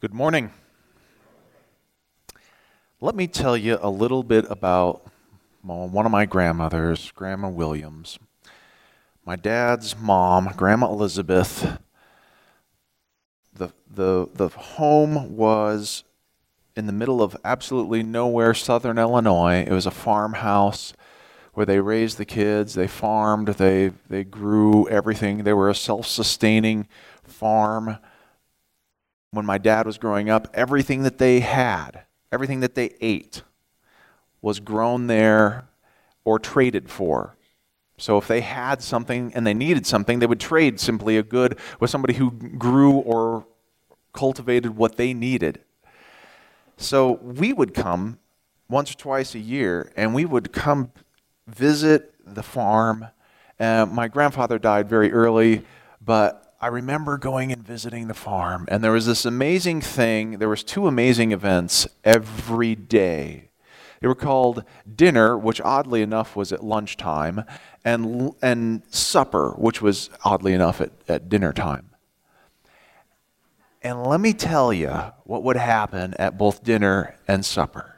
Good morning. Let me tell you a little bit about one of my grandmothers, Grandma Williams. My dad's mom, Grandma Elizabeth. The home was in the middle of absolutely nowhere, southern Illinois. It was a farmhouse where they raised the kids, they farmed, they grew everything. They were a self-sustaining farm. When my dad was growing up, everything that they had, everything that they ate was grown there or traded for. So if they had something and they needed something, they would trade simply a good with somebody who grew or cultivated what they needed. So we would come once or twice a year, and we would come visit the farm. My grandfather died very early, but I remember going and visiting the farm, and there was this amazing thing. There was two amazing events every day. They were called dinner, which oddly enough was at lunchtime, and supper, which was oddly enough at dinner time. And let me tell you what would happen at both dinner and supper.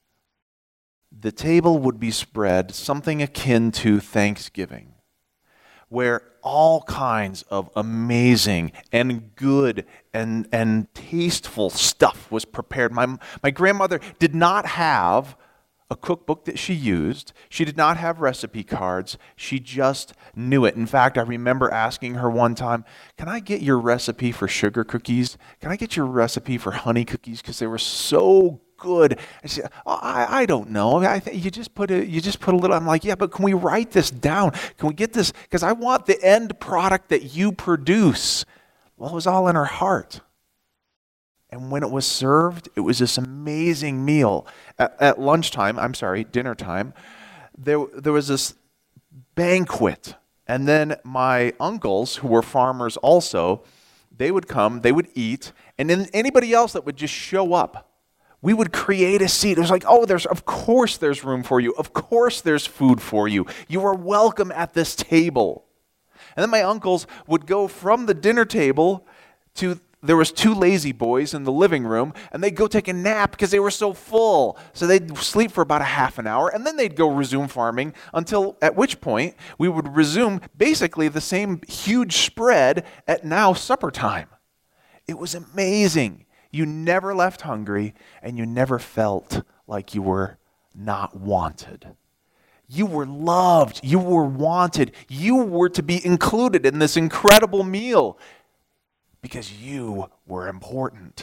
The table would be spread something akin to Thanksgiving, where all kinds of amazing and good and tasteful stuff was prepared. My grandmother did not have a cookbook that she used. She did not have recipe cards. She just knew it. In fact, I remember asking her one time, "Can I get your recipe for sugar cookies? Can I get your recipe for honey cookies? Because they were so good." I said, I don't know. You just put a little. I'm like, yeah, but can we write this down? Can we get this? Because I want the end product that you produce. Well, it was all in her heart. And when it was served, it was this amazing meal. At dinner time, there was this banquet. And then my uncles, who were farmers also, they would come, they would eat, and then anybody else that would just show up, we would create a seat. It was like, of course there's room for you. Of course there's food for you. You are welcome at this table. And then my uncles would go from the dinner table to, there was two lazy boys in the living room, and they'd go take a nap because they were so full. So they'd sleep for about a half an hour, and then they'd go resume farming until, at which point, we would resume basically the same huge spread at now supper time. It was amazing. You never left hungry, and you never felt like you were not wanted. You were loved. You were wanted. You were to be included in this incredible meal because you were important.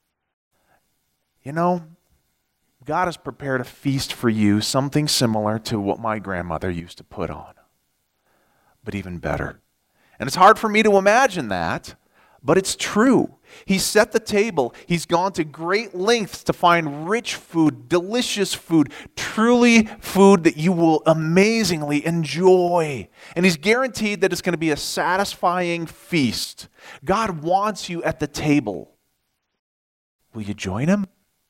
You know, God has prepared a feast for you, something similar to what my grandmother used to put on, but even better. And it's hard for me to imagine that, but it's true. He set the table. He's gone to great lengths to find rich food, delicious food, truly food that you will amazingly enjoy. And He's guaranteed that it's going to be a satisfying feast. God wants you at the table. Will you join Him?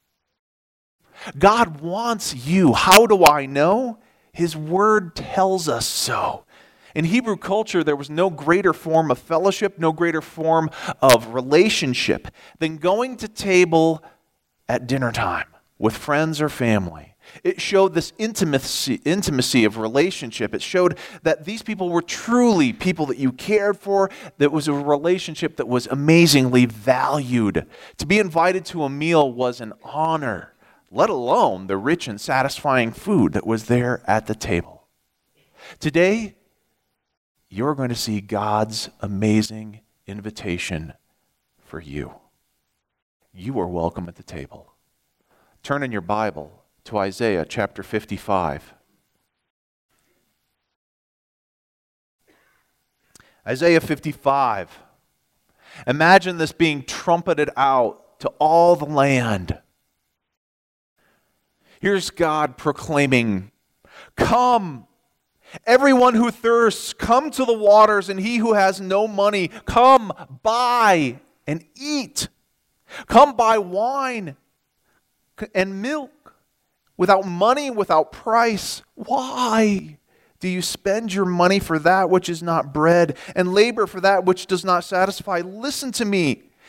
God wants you. How do I know? His Word tells us so. In Hebrew culture, there was no greater form of fellowship, no greater form of relationship than going to table at dinner time with friends or family. It showed this intimacy of relationship. It showed that these people were truly people that you cared for, that was a relationship that was amazingly valued. To be invited to a meal was an honor, let alone the rich and satisfying food that was there at the table. Today, you're going to see God's amazing invitation for you. You are welcome at the table. Turn in your Bible to Isaiah chapter 55. Isaiah 55. Imagine this being trumpeted out to all the land. Here's God proclaiming, "Come, everyone who thirsts, come to the waters, and he who has no money, come buy and eat. Come buy wine and milk without money, without price. Why do you spend your money for that which is not bread, and labor for that which does not satisfy? Listen to me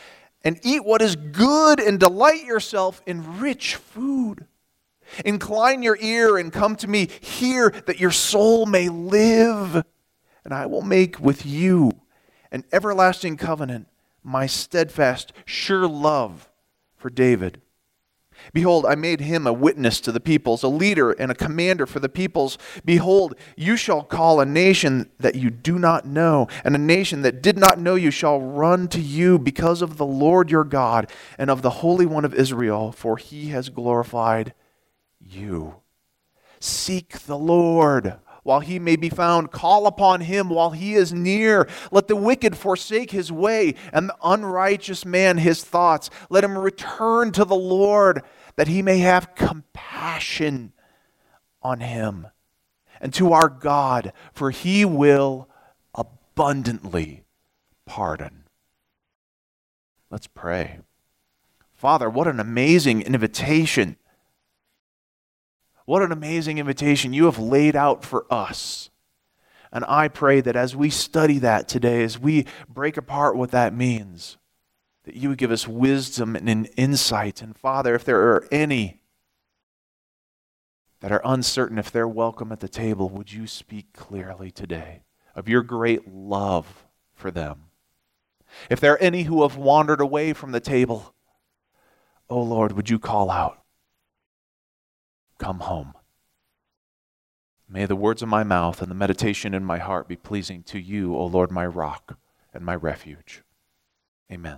and eat what is good and delight yourself in rich food. Incline your ear and come to me. Hear that your soul may live. And I will make with you an everlasting covenant, my steadfast, sure love for David. Behold, I made him a witness to the peoples, a leader and a commander for the peoples. Behold, you shall call a nation that you do not know, and a nation that did not know you shall run to you because of the Lord your God and of the Holy One of Israel, for he has glorified you. Seek the Lord while he may be found. Call upon him while he is near. Let the wicked forsake his way, and the unrighteous man his thoughts. Let him return to the Lord, that he may have compassion on him, and to our God, for he will abundantly pardon. Let's pray. Father, what an amazing invitation. What an amazing invitation you have laid out for us. And I pray that as we study that today, as we break apart what that means, that you would give us wisdom and insight. And Father, if there are any that are uncertain if they're welcome at the table, would you speak clearly today of your great love for them? If there are any who have wandered away from the table, oh Lord, would you call out, come home. May the words of my mouth and the meditation in my heart be pleasing to you, O Lord, my rock and my refuge. Amen.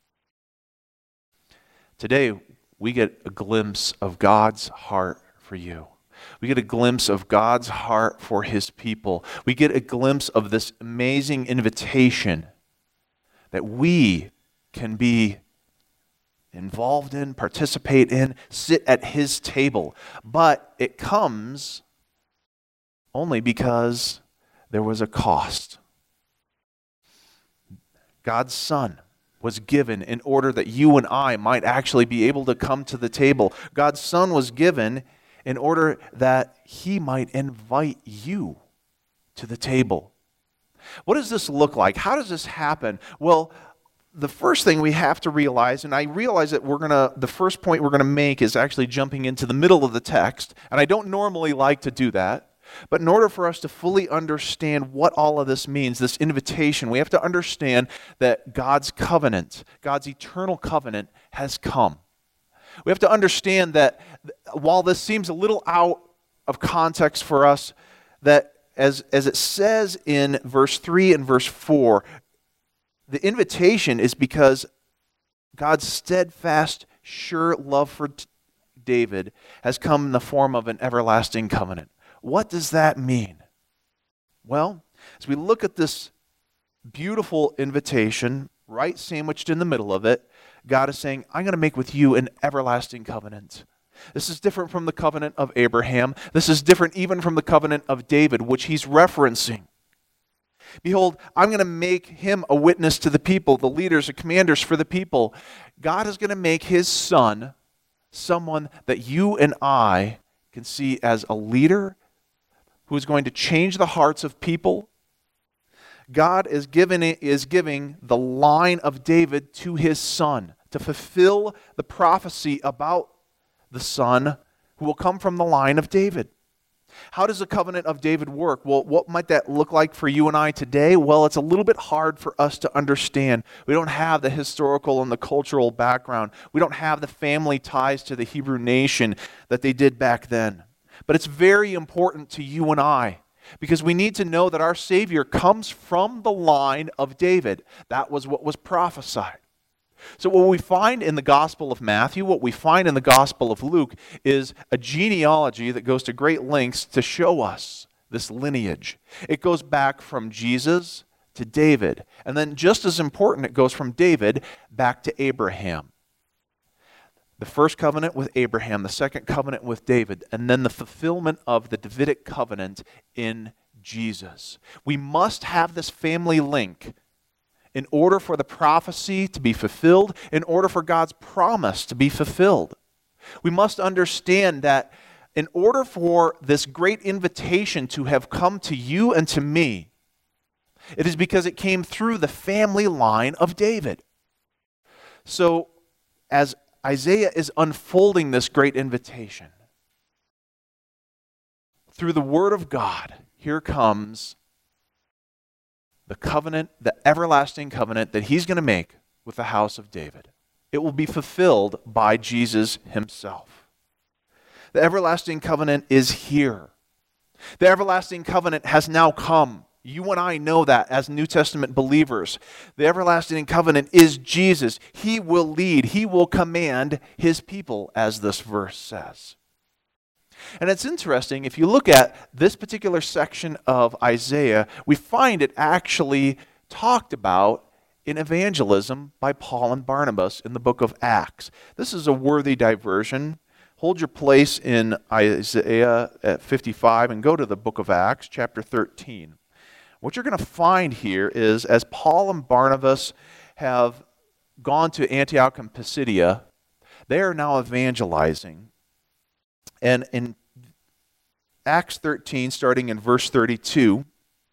Today, we get a glimpse of God's heart for you. We get a glimpse of God's heart for his people. We get a glimpse of this amazing invitation that we can be involved in, participate in, sit at his table. But it comes only because there was a cost. God's Son was given in order that you and I might actually be able to come to the table. God's Son was given in order that he might invite you to the table. What does this look like? How does this happen? Well, the first thing we have to realize, and I realize that the first point we're going to make is actually jumping into the middle of the text, and I don't normally like to do that, but in order for us to fully understand what all of this means, this invitation, we have to understand that God's covenant, God's eternal covenant has come. We have to understand that while this seems a little out of context for us, that as it says in verse 3 and verse 4, the invitation is because God's steadfast, sure love for David has come in the form of an everlasting covenant. What does that mean? Well, as we look at this beautiful invitation, right sandwiched in the middle of it, God is saying, I'm going to make with you an everlasting covenant. This is different from the covenant of Abraham. This is different even from the covenant of David, which he's referencing. Behold, I'm going to make him a witness to the people, the leaders, the commanders for the people. God is going to make his Son someone that you and I can see as a leader who is going to change the hearts of people. God is giving the line of David to his Son to fulfill the prophecy about the Son who will come from the line of David. How does the covenant of David work? Well, what might that look like for you and I today? Well, it's a little bit hard for us to understand. We don't have the historical and the cultural background. We don't have the family ties to the Hebrew nation that they did back then. But it's very important to you and I because we need to know that our Savior comes from the line of David. That was what was prophesied. So what we find in the Gospel of Matthew, what we find in the Gospel of Luke, is a genealogy that goes to great lengths to show us this lineage. It goes back from Jesus to David. And then just as important, it goes from David back to Abraham. The first covenant with Abraham, the second covenant with David, and then the fulfillment of the Davidic covenant in Jesus. We must have this family link in order for the prophecy to be fulfilled, in order for God's promise to be fulfilled. We must understand that in order for this great invitation to have come to you and to me, it is because it came through the family line of David. So, as Isaiah is unfolding this great invitation, through the Word of God, here comes the covenant, the everlasting covenant that he's going to make with the house of David. It will be fulfilled by Jesus himself. The everlasting covenant is here. The everlasting covenant has now come. You and I know that as New Testament believers. The everlasting covenant is Jesus. He will lead. He will command his people, as this verse says. And it's interesting, if you look at this particular section of Isaiah, we find it actually talked about in evangelism by Paul and Barnabas in the book of Acts. This is a worthy diversion. Hold your place in Isaiah at 55 and go to the book of Acts, chapter 13. What you're going to find here is, as Paul and Barnabas have gone to Antioch and Pisidia, they are now evangelizing. And in Acts 13, starting in verse 32,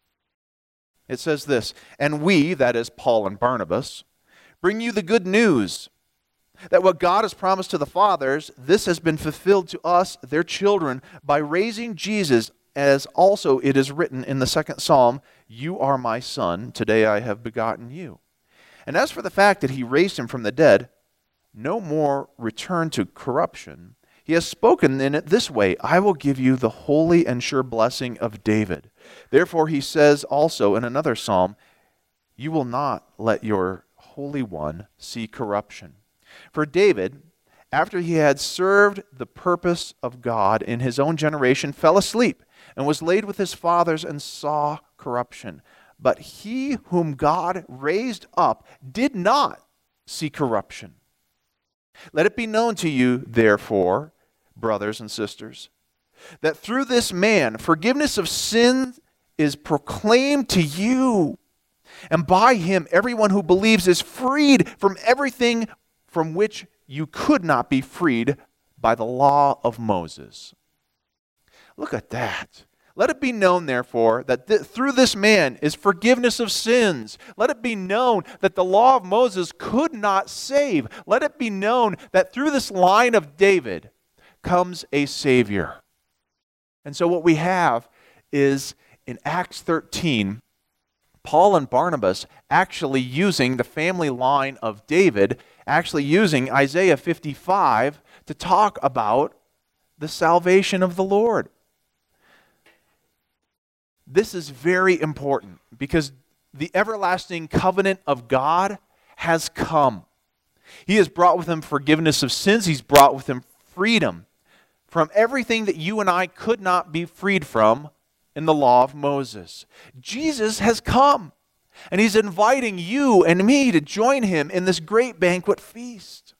it says this, "And we," that is Paul and Barnabas, "bring you the good news, that what God has promised to the fathers, this has been fulfilled to us, their children, by raising Jesus, as also it is written in the second psalm, 'You are my son, today I have begotten you.' And as for the fact that he raised him from the dead, no more return to corruption. He has spoken in it this way, 'I will give you the holy and sure blessing of David.' Therefore he says also in another psalm, 'You will not let your Holy One see corruption.' For David, after he had served the purpose of God in his own generation, fell asleep and was laid with his fathers and saw corruption. But he whom God raised up did not see corruption. Let it be known to you, therefore, brothers and sisters, that through this man forgiveness of sins is proclaimed to you. And by him everyone who believes is freed from everything from which you could not be freed by the law of Moses." Look at that. Let it be known, therefore, that through this man is forgiveness of sins. Let it be known that the law of Moses could not save. Let it be known that through this line of David comes a Savior. And so what we have is in Acts 13, Paul and Barnabas actually using the family line of David, actually using Isaiah 55 to talk about the salvation of the Lord. This is very important because the everlasting covenant of God has come. He has brought with him forgiveness of sins. He's brought with him freedom from everything that you and I could not be freed from in the law of Moses. Jesus has come, and he's inviting you and me to join him in this great banquet feast.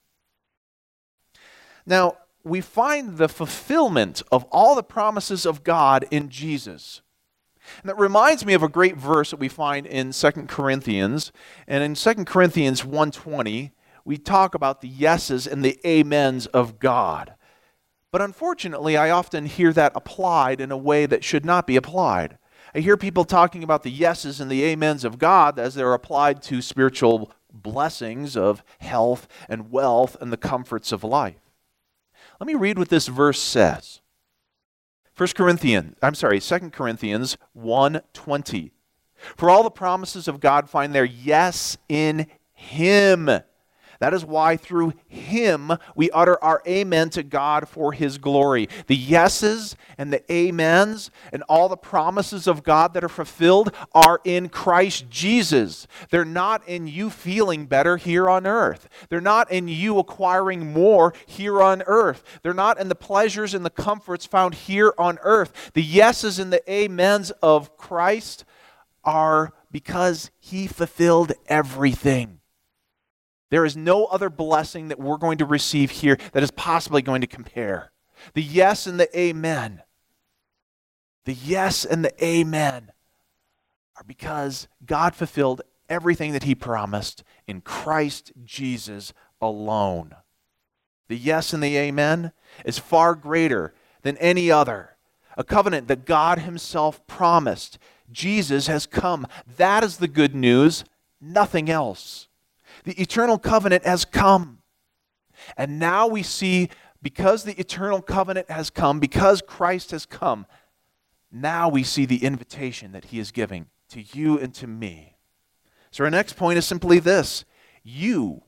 Now, we find the fulfillment of all the promises of God in Jesus. And that reminds me of a great verse that we find in 2 Corinthians. And in 2 Corinthians 1:20, we talk about the yeses and the amens of God. But unfortunately, I often hear that applied in a way that should not be applied. I hear people talking about the yeses and the amens of God as they're applied to spiritual blessings of health and wealth and the comforts of life. Let me read what this verse says. 2 Corinthians 1:20. "For all the promises of God find their yes in him. That is why through him we utter our amen to God for his glory." The yeses and the amens and all the promises of God that are fulfilled are in Christ Jesus. They're not in you feeling better here on earth. They're not in you acquiring more here on earth. They're not in the pleasures and the comforts found here on earth. The yeses and the amens of Christ are because he fulfilled everything. There is no other blessing that we're going to receive here that is possibly going to compare. The yes and the amen. The yes and the amen are because God fulfilled everything that he promised in Christ Jesus alone. The yes and the amen is far greater than any other. A covenant that God himself promised. Jesus has come. That is the good news, nothing else. The eternal covenant has come. And now we see, because the eternal covenant has come, because Christ has come, now we see the invitation that he is giving to you and to me. So our next point is simply this. You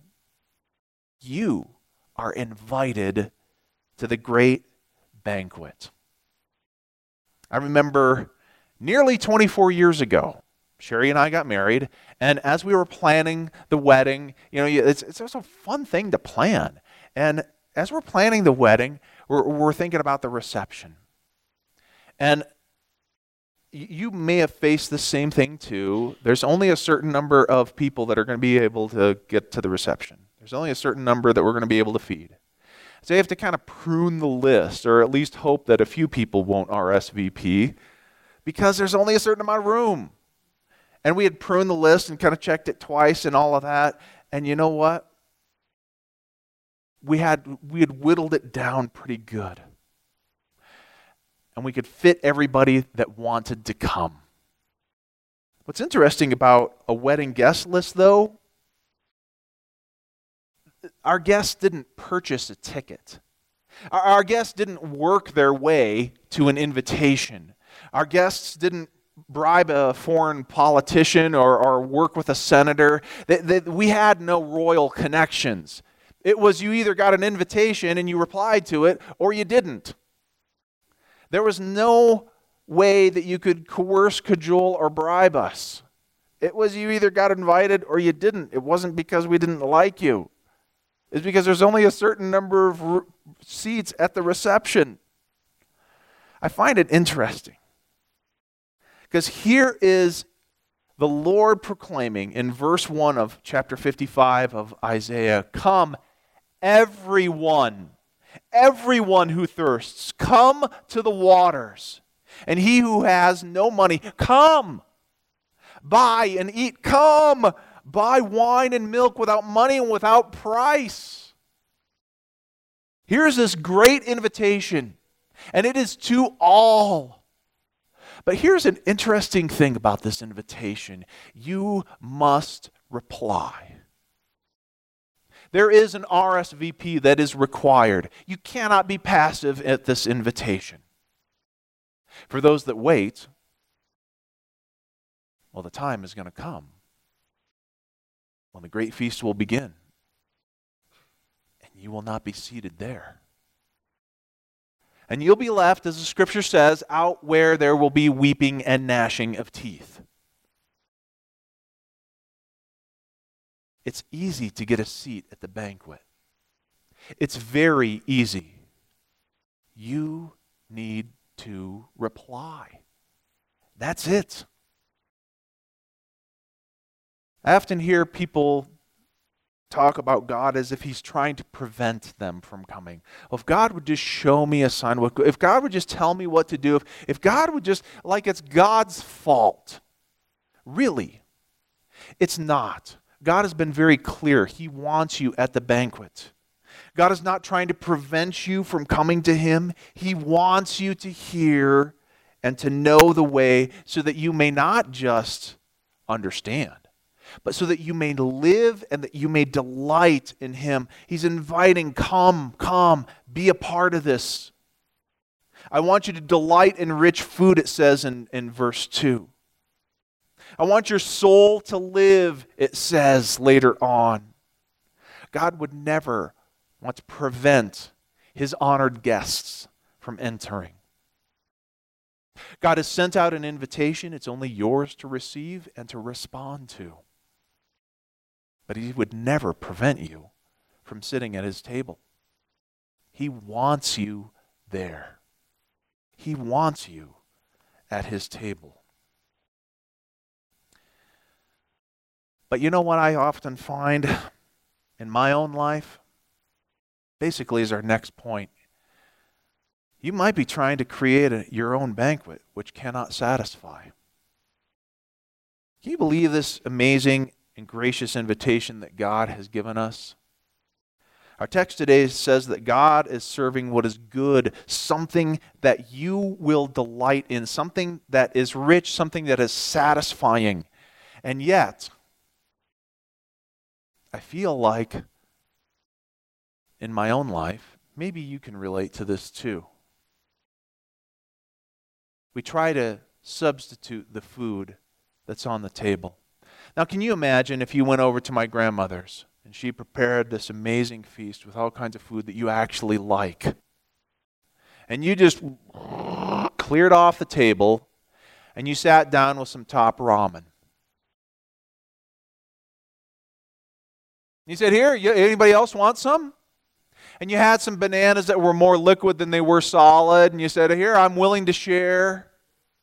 are invited to the great banquet. I remember nearly 24 years ago, Sherry and I got married, and as we were planning the wedding, it's just a fun thing to plan. And as we're planning the wedding, we're thinking about the reception. And you may have faced the same thing too. There's only a certain number of people that are going to be able to get to the reception. There's only a certain number that we're going to be able to feed. So you have to kind of prune the list, or at least hope that a few people won't RSVP, because there's only a certain amount of room. And we had pruned the list and kind of checked it twice and all of that. And you know what? We had whittled it down pretty good. And we could fit everybody that wanted to come. What's interesting about a wedding guest list, though, our guests didn't purchase a ticket. Our guests didn't work their way to an invitation. Our guests didn't bribe a foreign politician or work with a senator. We had no royal connections. It was you either got an invitation and you replied to it, or you didn't. There was no way that you could coerce, cajole, or bribe us. It was you either got invited or you didn't. It wasn't because we didn't like you. It's because there's only a certain number of seats at the reception. I find it interesting, because here is the Lord proclaiming in verse 1 of chapter 55 of Isaiah, "Come, everyone who thirsts, come to the waters. And he who has no money, come, buy and eat. Come, buy wine and milk without money and without price." Here's this great invitation, and it is to all. But here's an interesting thing about this invitation. You must reply. There is an RSVP that is required. You cannot be passive at this invitation. For those that wait, well, the time is going to come when the great feast will begin, and you will not be seated there. And you'll be left, as the scripture says, out where there will be weeping and gnashing of teeth. It's easy to get a seat at the banquet. It's very easy. You need to reply. That's it. I often hear people talk about God as if he's trying to prevent them from coming. Well, if God would just show me a sign, if God would just tell me what to do, if God would just, like it's God's fault. Really, it's not. God has been very clear. He wants you at the banquet. God is not trying to prevent you from coming to him. He wants you to hear and to know the way so that you may not just understand, but so that you may live and that you may delight in him. He's inviting, come, be a part of this. I want you to delight in rich food, it says in verse 2. I want your soul to live, it says later on. God would never want to prevent his honored guests from entering. God has sent out an invitation. It's only yours to receive and to respond to. But he would never prevent you from sitting at his table. He wants you there. He wants you at his table. But you know what I often find in my own life? Basically is our next point. You might be trying to create your own banquet which cannot satisfy. Can you believe this amazing and gracious invitation that God has given us? Our text today says that God is serving what is good, something that you will delight in, something that is rich, something that is satisfying. And yet, I feel like in my own life, maybe you can relate to this too. We try to substitute the food that's on the table. Now, can you imagine if you went over to my grandmother's and she prepared this amazing feast with all kinds of food that you actually like, and you just cleared off the table and you sat down with some top ramen. You said, here, anybody else want some? And you had some bananas that were more liquid than they were solid, and you said, here, I'm willing to share.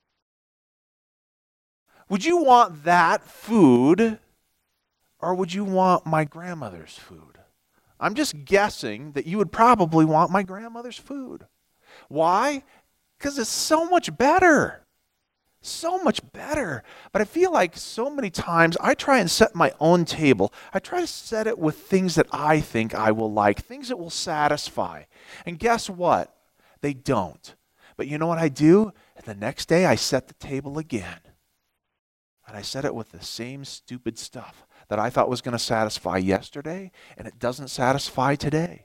Would you want that food, or would you want my grandmother's food? I'm just guessing that you would probably want my grandmother's food. Why? Because it's so much better. So much better. But I feel like so many times I try and set my own table. I try to set it with things that I think I will like, things that will satisfy. And guess what? They don't. But you know what I do? The next day I set the table again. And I set it with the same stupid stuff that I thought was going to satisfy yesterday, and it doesn't satisfy today.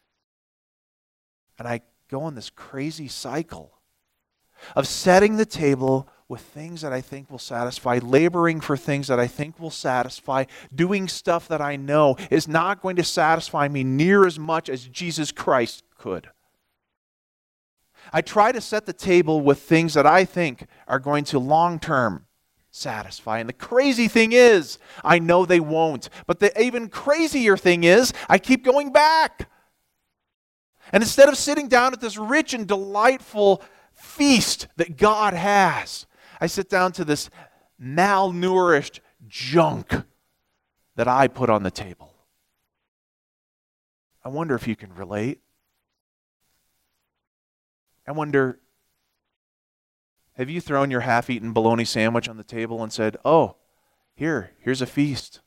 And I go on this crazy cycle of setting the table with things that I think will satisfy, laboring for things that I think will satisfy, doing stuff that I know is not going to satisfy me near as much as Jesus Christ could. I try to set the table with things that I think are going to long-term satisfy. And the crazy thing is, I know they won't. But the even crazier thing is, I keep going back. And instead of sitting down at this rich and delightful feast that God has, I sit down to this malnourished junk that I put on the table. I wonder if you can relate. I wonder, have you thrown your half-eaten bologna sandwich on the table and said, oh, here's a feast?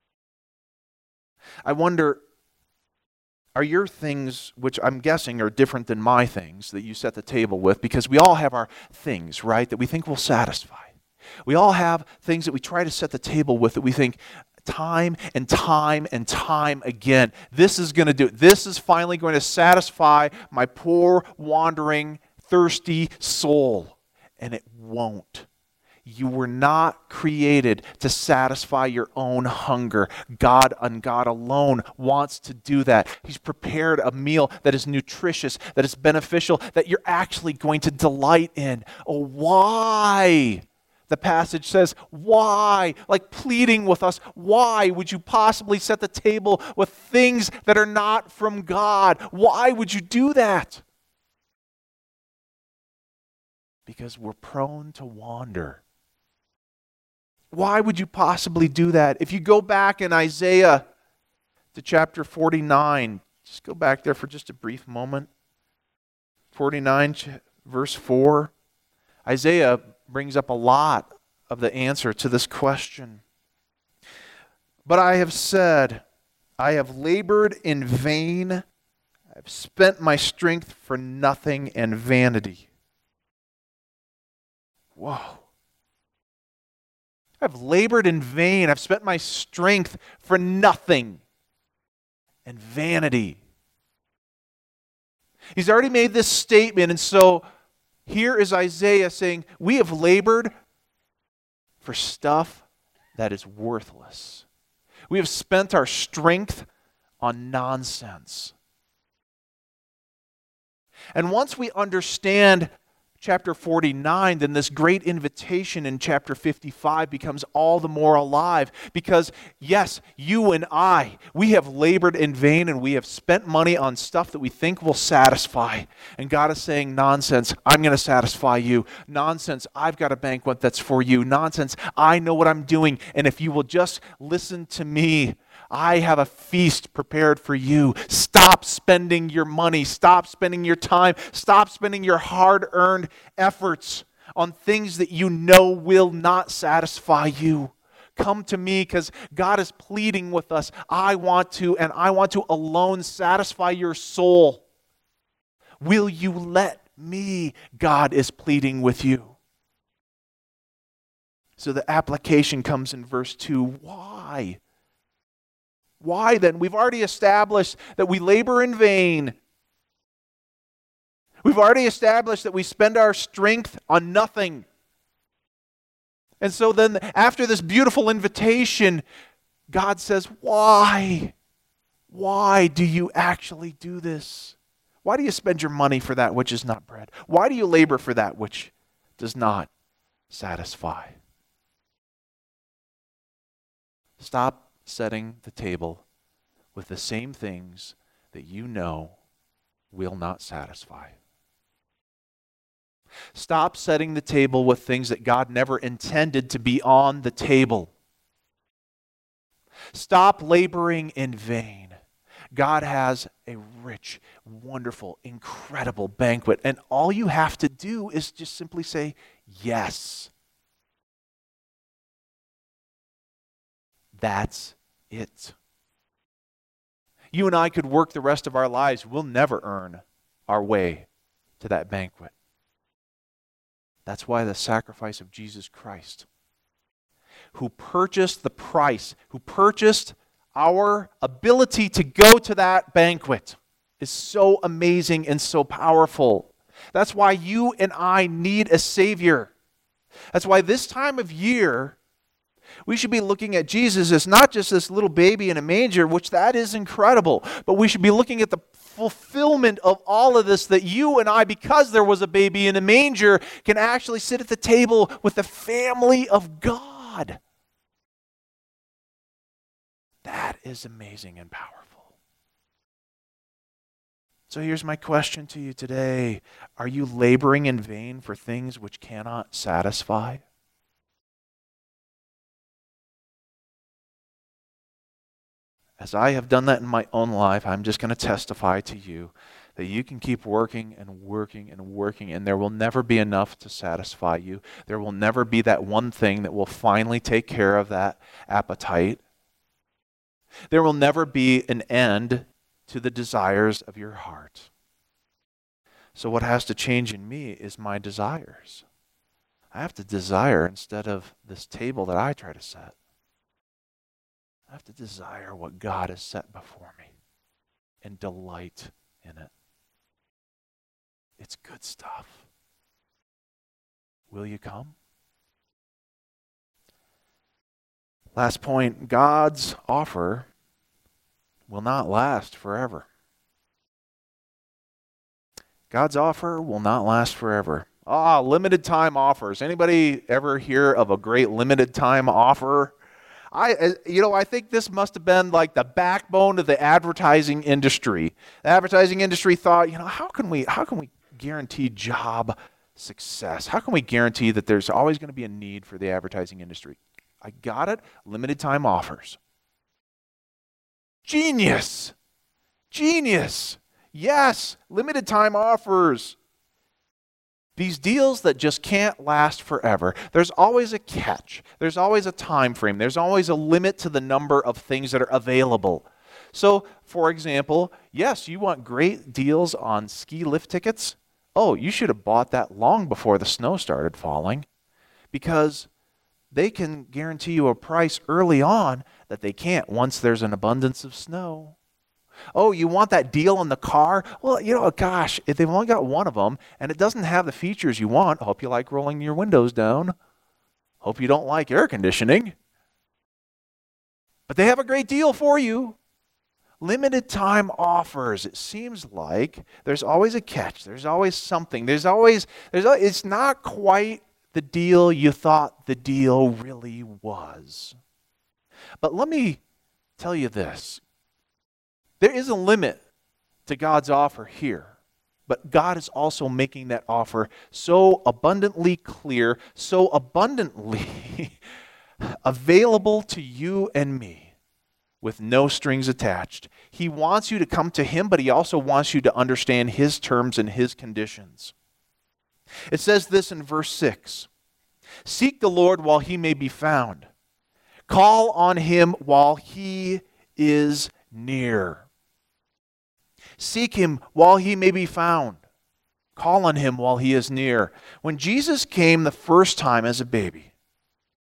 I wonder, are your things, which I'm guessing are different than my things that you set the table with, because we all have our things, right, that we think will satisfy. We all have things that we try to set the table with that we think time and time and time again, this is going to do it. This is finally going to satisfy my poor, wandering, thirsty soul. And it won't. You were not created to satisfy your own hunger. God and God alone wants to do that. He's prepared a meal that is nutritious, that is beneficial, that you're actually going to delight in. Oh, why? The passage says, why? Like pleading with us, why would you possibly set the table with things that are not from God? Why would you do that? Because we're prone to wander. Why would you possibly do that? If you go back in Isaiah to chapter 49, just go back there for just a brief moment. 49, verse 4. Isaiah brings up a lot of the answer to this question. But I have said, I have labored in vain. I've spent my strength for nothing and vanity. Whoa. I've labored in vain. I've spent my strength for nothing and vanity. He's already made this statement, and so here is Isaiah saying, we have labored for stuff that is worthless. We have spent our strength on nonsense. And once we understand chapter 49, then this great invitation in chapter 55 becomes all the more alive. Because, yes, you and I, we have labored in vain and we have spent money on stuff that we think will satisfy. And God is saying, nonsense, I'm going to satisfy you. Nonsense, I've got a banquet that's for you. Nonsense, I know what I'm doing. And if you will just listen to me, I have a feast prepared for you. Stop spending your money. Stop spending your time. Stop spending your hard-earned efforts on things that you know will not satisfy you. Come to me because God is pleading with us. I want to alone satisfy your soul. Will you let me? God is pleading with you. So the application comes in verse 2. Why? Why then? We've already established that we labor in vain. We've already established that we spend our strength on nothing. And so then after this beautiful invitation, God says, why? Why do you actually do this? Why do you spend your money for that which is not bread? Why do you labor for that which does not satisfy? Stop setting the table with the same things that you know will not satisfy. Stop setting the table with things that God never intended to be on the table. Stop laboring in vain. God has a rich, wonderful, incredible banquet, and all you have to do is just simply say, yes. That's it. You and I could work the rest of our lives. We'll never earn our way to that banquet. That's why the sacrifice of Jesus Christ, who purchased the price, who purchased our ability to go to that banquet, is so amazing and so powerful. That's why you and I need a Savior. That's why this time of year, we should be looking at Jesus as not just this little baby in a manger, which that is incredible, but we should be looking at the fulfillment of all of this, that you and I, because there was a baby in a manger, can actually sit at the table with the family of God. That is amazing and powerful. So here's my question to you today. Are you laboring in vain for things which cannot satisfy? As I have done that in my own life, I'm just going to testify to you that you can keep working and working and working, and there will never be enough to satisfy you. There will never be that one thing that will finally take care of that appetite. There will never be an end to the desires of your heart. So what has to change in me is my desires. I have to desire instead of this table that I try to set. I have to desire what God has set before me and delight in it. It's good stuff. Will you come? Last point, God's offer will not last forever. God's offer will not last forever. Limited time offers. Anybody ever hear of a great limited time offer? I think this must have been like the backbone of the advertising industry. The advertising industry thought, how can we guarantee job success? How can we guarantee that there's always going to be a need for the advertising industry? I got it. Limited time offers. Genius. Genius. Yes, limited time offers. These deals that just can't last forever. There's always a catch. There's always a time frame. There's always a limit to the number of things that are available. So, for example, yes, you want great deals on ski lift tickets. Oh, you should have bought that long before the snow started falling, because they can guarantee you a price early on that they can't once there's an abundance of snow. Oh, you want that deal on the car? Well, gosh, if they've only got one of them and it doesn't have the features you want, hope you like rolling your windows down. Hope you don't like air conditioning. But they have a great deal for you. Limited time offers. It seems like there's always a catch. There's always something. It's not quite the deal you thought the deal really was. But let me tell you this. There is a limit to God's offer here, but God is also making that offer so abundantly clear, so abundantly available to you and me with no strings attached. He wants you to come to Him, but He also wants you to understand His terms and His conditions. It says this in verse 6, "Seek the Lord while He may be found. Call on Him while He is near." Seek Him while He may be found. Call on Him while He is near. When Jesus came the first time as a baby,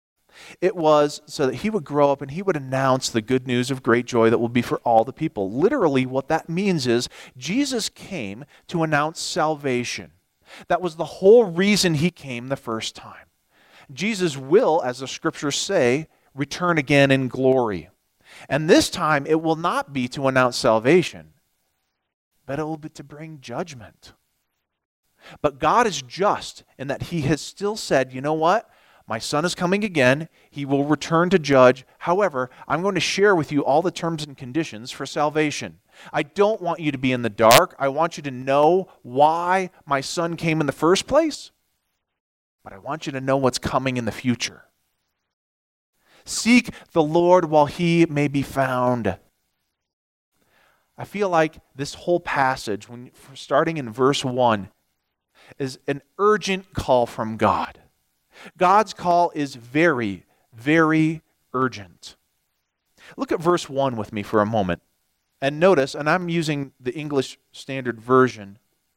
It was so that he would grow up and he would announce the good news of great joy that will be for all the people. Literally, what that means is Jesus came to announce salvation. That was the whole reason he came the first time. Jesus will, as the scriptures say, return again in glory. And this time, it will not be to announce salvation, but it will be to bring judgment. But God is just in that he has still said, you know what? My son is coming again. He will return to judge. However, I'm going to share with you all the terms and conditions for salvation. I don't want you to be in the dark. I want you to know why my son came in the first place, but I want you to know what's coming in the future. Seek the Lord while he may be found. I feel like this whole passage, starting in verse 1, is an urgent call from God. God's call is very, very urgent. Look at verse 1 with me for a moment. And notice, and I'm using the English Standard Version,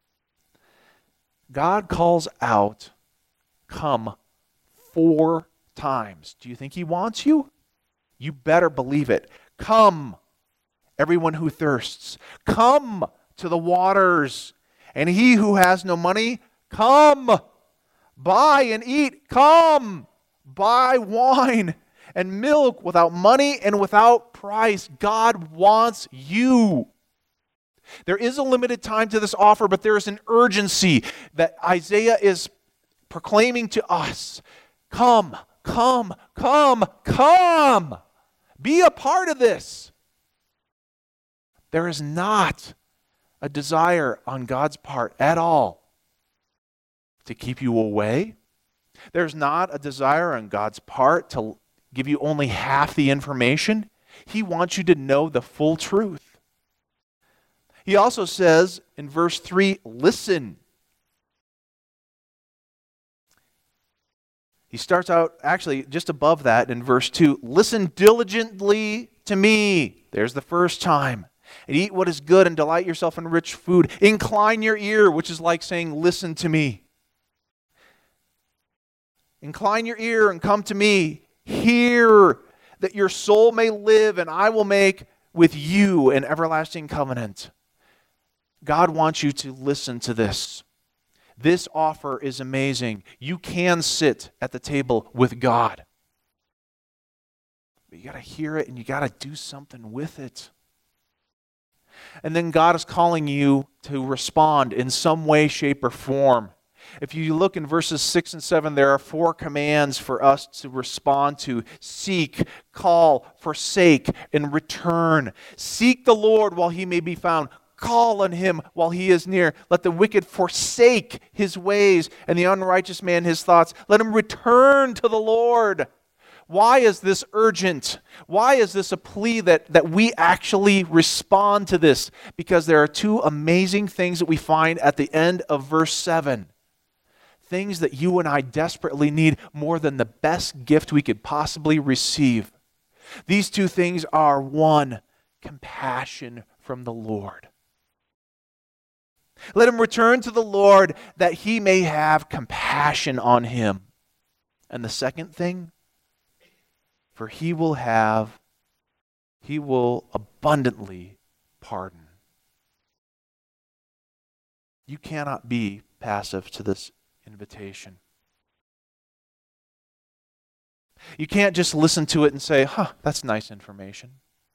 God calls out, come 4 times. Do you think he wants you? You better believe it. Come, everyone who thirsts. Come to the waters. And he who has no money, come. Buy and eat. Come. Buy wine and milk without money and without price. God wants you. There is a limited time to this offer, but there is an urgency that Isaiah is proclaiming to us. Come, come, come, come. Be a part of this. There is not a desire on God's part at all to keep you away. There's not a desire on God's part to give you only half the information. He wants you to know the full truth. He also says in verse 3, listen. He starts out actually just above that in verse 2, listen diligently to me. There's the first time. And eat what is good and delight yourself in rich food. Incline your ear, which is like saying, listen to me. Incline your ear and come to me. Hear that your soul may live, and I will make with you an everlasting covenant. God wants you to listen to this. This offer is amazing. You can sit at the table with God. But you got to hear it and you got to do something with it. And then God is calling you to respond in some way, shape, or form. If you look in verses 6 and 7, there are 4 commands for us to respond to. Seek, call, forsake, and return. Seek the Lord while he may be found. Call on him while he is near. Let the wicked forsake his ways, and the unrighteous man his thoughts. Let him return to the Lord. Why is this urgent? Why is this a plea that we actually respond to this? Because there are 2 amazing things that we find at the end of verse 7. Things that you and I desperately need more than the best gift we could possibly receive. These 2 things are, 1, compassion from the Lord. Let him return to the Lord that he may have compassion on him. And the second thing, for he will abundantly pardon. You cannot be passive to this invitation. You can't just listen to it and say, that's nice information.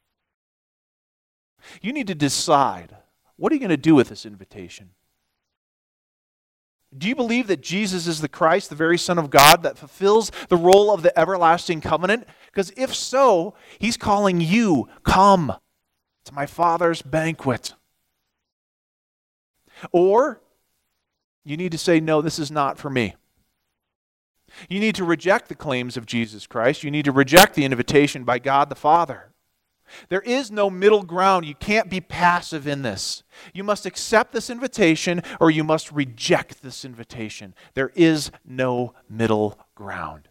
You need to decide, what are you going to do with this invitation? Do you believe that Jesus is the Christ, the very Son of God, that fulfills the role of the everlasting covenant? Because if so, he's calling you, come to my Father's banquet. Or you need to say, no, this is not for me. You need to reject the claims of Jesus Christ. You need to reject the invitation by God the Father. There is no middle ground. You can't be passive in this. You must accept this invitation or you must reject this invitation. There is no middle ground.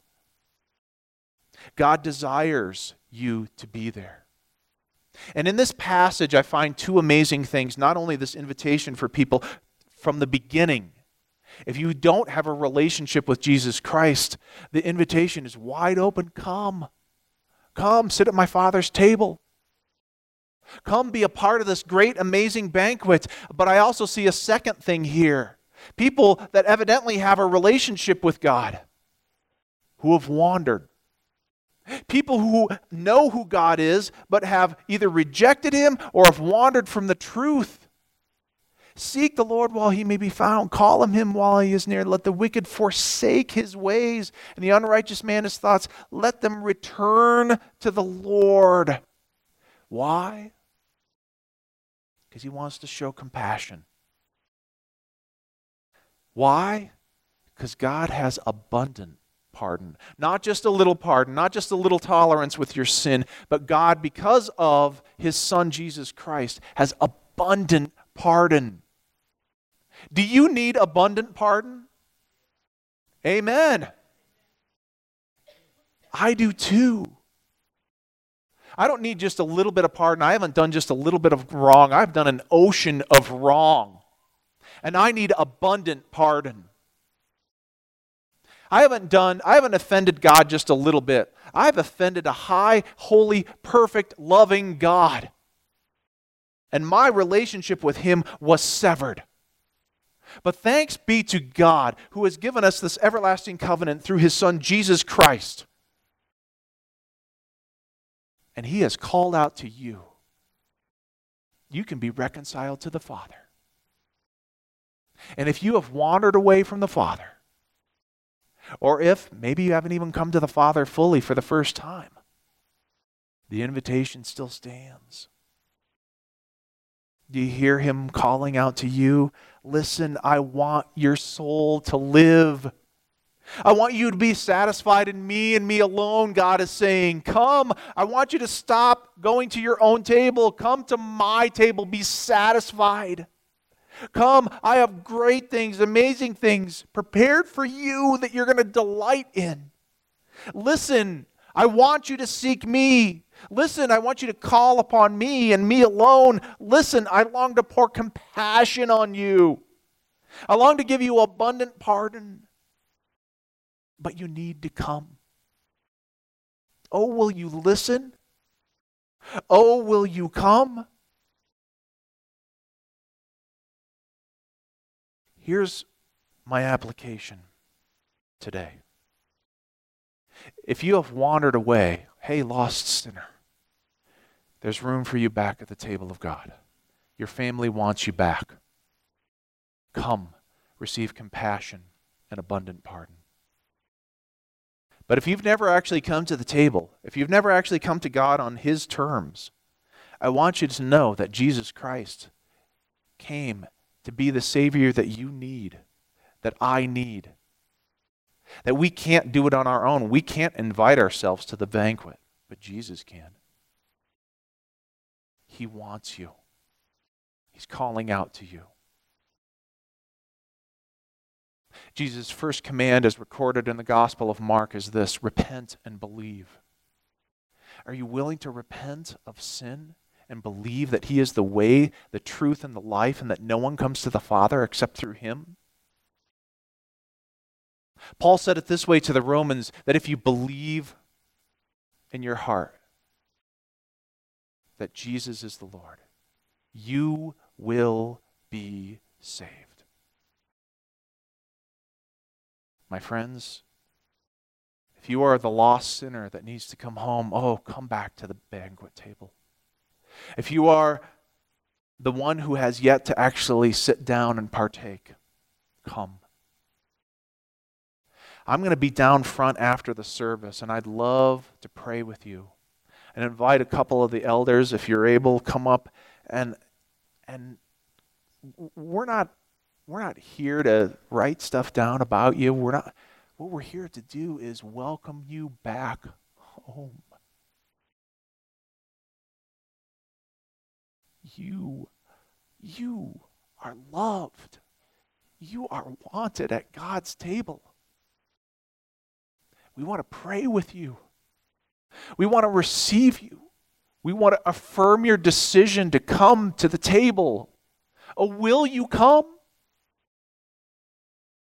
God desires you to be there. And in this passage, I find 2 amazing things. Not only this invitation for people from the beginning, If you don't have a relationship with Jesus Christ, the invitation is wide open. Come. Come, sit at my Father's table. Come be a part of this great, amazing banquet. But I also see a second thing here. People that evidently have a relationship with God who have wandered. People who know who God is, but have either rejected Him or have wandered from the truth. Seek the Lord while He may be found. Call on Him while He is near. Let the wicked forsake his ways, and the unrighteous man his thoughts. Let them return to the Lord. Why? Because He wants to show compassion. Why? Because God has abundant pardon. Not just a little pardon, not just a little tolerance with your sin, but God, because of His Son Jesus Christ, has abundant pardon. Do you need abundant pardon? Amen. I do too. I don't need just a little bit of pardon. I haven't done just a little bit of wrong. I've done an ocean of wrong. And I need abundant pardon. I haven't offended God just a little bit. I've offended a high, holy, perfect, loving God. And my relationship with Him was severed. But thanks be to God who has given us this everlasting covenant through His Son Jesus Christ. And He has called out to you. You can be reconciled to the Father. And if you have wandered away from the Father, or if maybe you haven't even come to the Father fully for the first time, the invitation still stands. Do you hear Him calling out to you? Listen, I want your soul to live. I want you to be satisfied in me and me alone, God is saying. Come, I want you to stop going to your own table. Come to my table, be satisfied. Come, I have great things, amazing things prepared for you that you're going to delight in. Listen, I want you to seek me. Listen, I want you to call upon me and me alone. Listen, I long to pour compassion on you. I long to give you abundant pardon. But you need to come. Oh, will you listen? Oh, will you come? Here's my application today. If you have wandered away, hey, lost sinner, there's room for you back at the table of God. Your family wants you back. Come, receive compassion and abundant pardon. But if you've never actually come to the table, if you've never actually come to God on His terms, I want you to know that Jesus Christ came to be the Savior that you need, that I need. That we can't do it on our own. We can't invite ourselves to the banquet, but Jesus can. He wants you. He's calling out to you. Jesus' first command, as recorded in the Gospel of Mark, is this: repent and believe. Are you willing to repent of sin and believe that He is the way, the truth, and the life, and that no one comes to the Father except through Him? Paul said it this way to the Romans, that if you believe in your heart that Jesus is the Lord, you will be saved. My friends, if you are the lost sinner that needs to come home, oh, come back to the banquet table. If you are the one who has yet to actually sit down and partake, come. I'm going to be down front after the service, and I'd love to pray with you and invite a couple of the elders, if you're able, come up. And we're not here to write stuff down about you. What we're here to do is welcome you back home. You are loved. You are wanted at God's table. We want to pray with you. We want to receive you. We want to affirm your decision to come to the table. Oh, will you come?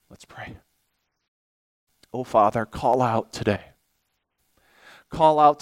Let's pray. Oh, Father, call out today. Call out